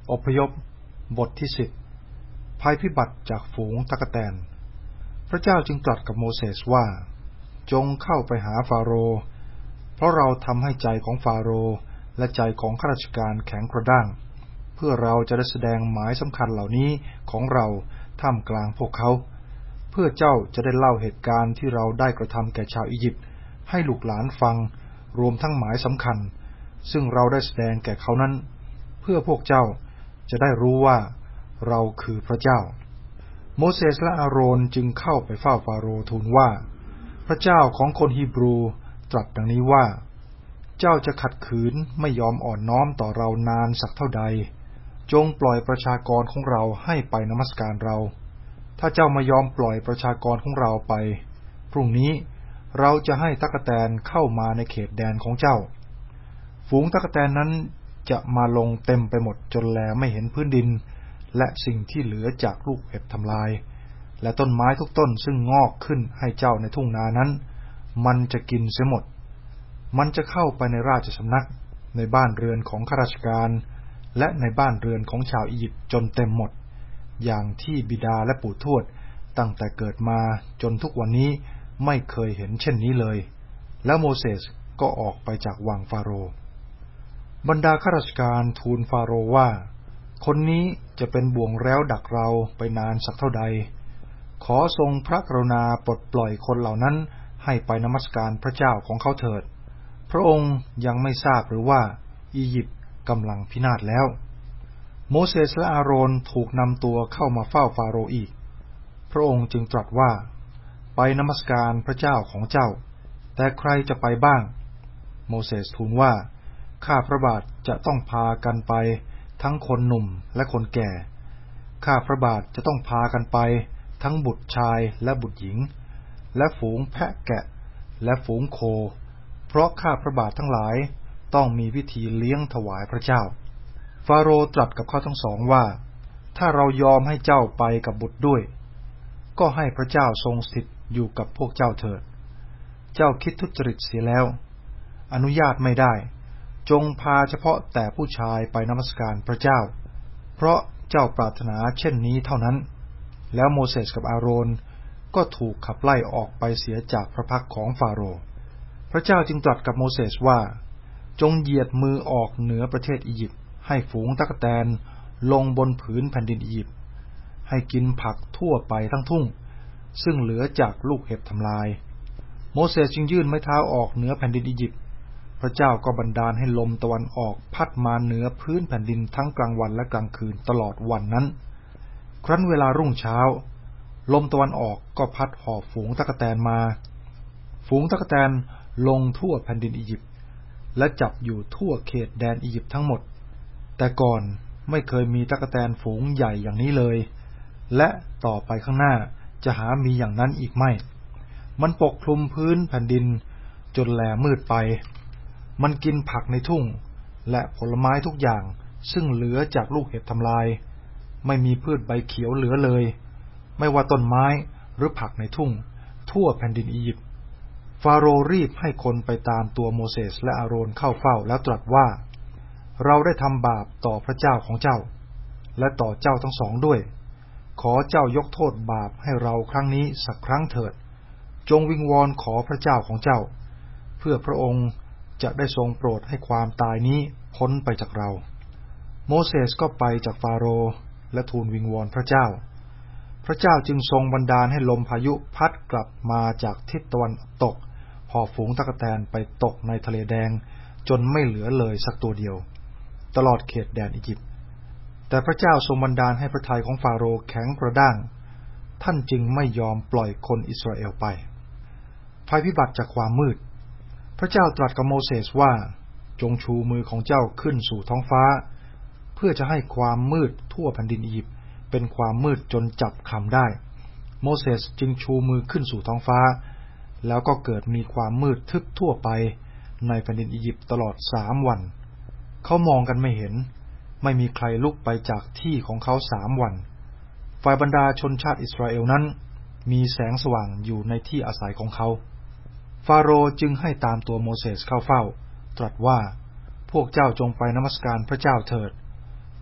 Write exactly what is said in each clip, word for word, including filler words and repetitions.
อพยพบทที่สิบภัยพิบัติจากฝูงตั๊กแตนพระเจ้าจึงตรัสกับโมเสสว่าจงเข้าไปหาฟาโรห์เพราะเราทำให้ใจของฟาโรห์และใจของข้าราชการแข็งกระด้างเพื่อเราจะได้แสดงหมายสำคัญเหล่านี้ของเราท่ามกลางพวกเขาเพื่อเจ้าจะได้เล่าเหตุการณ์ที่เราได้กระทำแก่ชาวอียิปต์ให้ลูกหลานฟังรวมทั้งหมายสำคัญซึ่งเราได้แสดงแก่เขานั้นเพื่อพวกเจ้าจะได้รู้ว่าเราคือพระเจ้าโมเสสและอาโรนจึงเข้าไปเฝ้าฟาโรห์ทูลว่าพระเจ้าของคนฮีบรูตรัสดังนี้ว่าเจ้าจะขัดขืนไม่ยอมอ่อนน้อมต่อเรานานสักเท่าใดจงปล่อยประชากรของเราให้ไปนมัสการเราถ้าเจ้าไม่ยอมปล่อยประชากรของเราไปพรุ่งนี้เราจะให้ตั๊กแตนเข้ามาในเขตแดนของเจ้าฝูงตั๊กแตนนั้นจะมาลงเต็มไปหมดจนแลไม่เห็นพื้นดินและสิ่งที่เหลือจากลูกเห็บทำลายและต้นไม้ทุกต้นซึ่งงอกขึ้นให้เจ้าในทุ่งนานั้นมันจะกินเสียหมดมันจะเข้าไปในราชสำนักในบ้านเรือนของข้าราชการและในบ้านเรือนของชาวอียิปต์จนเต็มหมดอย่างที่บิดาและปู่ทวดตั้งแต่เกิดมาจนทุกวันนี้ไม่เคยเห็นเช่นนี้เลยแล้วโมเสสก็ออกไปจากวังฟาโรห์บรรดาข้าราชการทูลฟาโรห์ว่าคนนี้จะเป็นบ่วงแร้วดักเราไปนานสักเท่าใดขอทรงพระกรุณาปลดปล่อยคนเหล่านั้นให้ไปนมัสการพระเจ้าของเขาเถิดพระองค์ยังไม่ทราบหรือว่าอียิปต์กำลังพินาศแล้วโมเสสและอาโรนถูกนำตัวเข้ามาเฝ้าฟาโรห์อีกพระองค์จึงตรัสว่าไปนมัสการพระเจ้าของเจ้าแต่ใครจะไปบ้างโมเสสทูลว่าข้าพระบาทจะต้องพากันไปทั้งคนหนุ่มและคนแก่ข้าพระบาทจะต้องพากันไปทั้งบุตรชายและบุตรหญิงและฝูงแพะแกะและฝูงโคเพราะข้าพระบาททั้งหลายต้องมีพิธีเลี้ยงถวายพระเจ้าฟาโรห์ตรัสกับเขาทั้งสองว่าถ้าเรายอมให้เจ้าไปกับบุตรด้วยก็ให้พระเจ้าทรงสถิตอยู่กับพวกเจ้าเถิดเจ้าคิดทุจริตเสียแล้วอนุญาตไม่ได้จงพาเฉพาะแต่ผู้ชายไปนมัสการพระเจ้าเพราะเจ้าปรารถนาเช่นนี้เท่านั้นแล้วโมเสสกับอาโรนก็ถูกขับไล่ออกไปเสียจากพระพักของฟาโรห์พระเจ้าจึงตรัสกับโมเสสว่าจงเหยียดมือออกเหนือประเทศอียิปต์ให้ฝูงตั๊กแตนลงบนผืนแผ่นดินอียิปต์ให้กินผักทั่วไปทั้งทุ่งซึ่งเหลือจากลูกเห็บทำลายโมเสสจึงยื่นไม้เท้าออกเหนือแผ่นดินอียิปต์พระเจ้าก็บันดาลให้ลมตะวันออกพัดมาเหนือพื้นแผ่นดินทั้งกลางวันและกลางคืนตลอดวันนั้นครั้นเวลารุ่งเช้าลมตะวันออกก็พัดหอบฝูงตั๊กแตนมาฝูงตั๊กแตนลงทั่วแผ่นดินอียิปต์และจับอยู่ทั่วเขตแดนอียิปต์ทั้งหมดแต่ก่อนไม่เคยมีตั๊กแตนฝูงใหญ่อย่างนี้เลยและต่อไปข้างหน้าจะหามีอย่างนั้นอีกไม่มันปกคลุมพื้นแผ่นดินจนแลมืดไปมันกินผักในทุ่งและผลไม้ทุกอย่างซึ่งเหลือจากลูกเห็บทำลายไม่มีพืชใบเขียวเหลือเลยไม่ว่าต้นไม้หรือผักในทุ่งทั่วแผ่นดินอียิปต์ฟาโรห์รีบให้คนไปตามตัวโมเสสและอาโรนเข้าเฝ้าแล้วตรัสว่าเราได้ทำบาปต่อพระเจ้าของเจ้าและต่อเจ้าทั้งสองด้วยขอเจ้ายกโทษบาปให้เราครั้งนี้สักครั้งเถิดจงวิงวอนขอพระเจ้าของเจ้าเพื่อพระองค์จะได้ทรงโปรดให้ความตายนี้พ้นไปจากเราโมเสสก็ไปจากฟาโรห์และทูลวิงวอนพระเจ้าพระเจ้าจึงทรงบันดาลให้ลมพายุพัดกลับมาจากทิศตะวันตกหอบฝูงตั๊กแตนไปตกในทะเลแดงจนไม่เหลือเลยสักตัวเดียวตลอดเขตแดนอียิปต์แต่พระเจ้าทรงบันดาลให้พระทัยของฟาโรห์แข็งกระด้างท่านจึงไม่ยอมปล่อยคนอิสราเอลไปภัยพิบัติจากความมืดพระเจ้าตรัสกับโมเสสว่าจงชูมือของเจ้าขึ้นสู่ท้องฟ้าเพื่อจะให้ความมืดทั่วแผ่นดินอียิปต์เป็นความมืดจนจับคำได้โมเสสจึงชูมือขึ้นสู่ท้องฟ้าแล้วก็เกิดมีความมืดทึบทั่วไปในแผ่นดินอียิปต์ตลอดสามวันเขามองกันไม่เห็นไม่มีใครลุกไปจากที่ของเขาสามวันฝ่ายบรรดาชนชาติอิสราเอลนั้นมีแสงสว่างอยู่ในที่อาศัยของเขาฟาโรห์จึงให้ตามตัวโมเสสเข้าเฝ้าตรัสว่าพวกเจ้าจงไปนมัสการพระเจ้าเถิด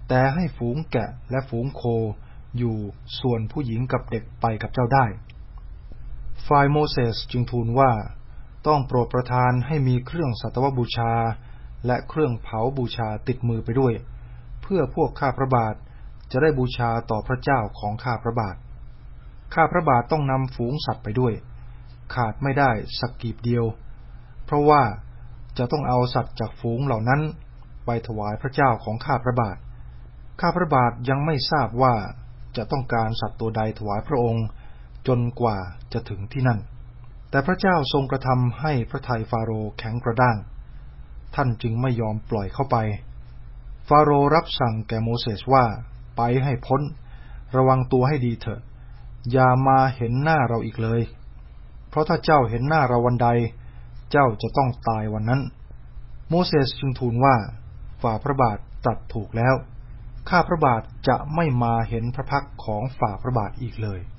แต่ให้ฝูงแกะและฝูงโคอยู่ส่วนผู้หญิงกับเด็กไปกับเจ้าได้ฝ่ายโมเสสจึงทูลว่าต้องโปรดประทานให้มีเครื่องสัตวบูชาและเครื่องเผาบูชาติดมือไปด้วยเพื่อพวกข้าพระบาทจะได้บูชาต่อพระเจ้าของข้าพระบาทข้าพระบาทต้องนำฝูงสัตว์ไปด้วยขาดไม่ได้สักกีบเดียวเพราะว่าจะต้องเอาสัตว์จากฝูงเหล่านั้นไปถวายพระเจ้าของข้าพระบาทข้าพระบาทยังไม่ทราบว่าจะต้องการสัตว์ตัวใดถวายพระองค์จนกว่าจะถึงที่นั่นแต่พระเจ้าทรงกระทำให้พระทัยฟาโรห์แข็งกระด้างท่านจึงไม่ยอมปล่อยเข้าไปฟาโรห์รับสั่งแก่โมเสสว่าไปให้พ้นระวังตัวให้ดีเถอะอย่ามาเห็นหน้าเราอีกเลยเพราะถ้าเจ้าเห็นหน้าเราวันใดเจ้าจะต้องตายวันนั้นโมเสสจึงทูลว่าฝ่าพระบาทตรัสถูกแล้วข้าพระบาทจะไม่มาเห็นพระพักตร์ของฝ่าพระบาทอีกเลย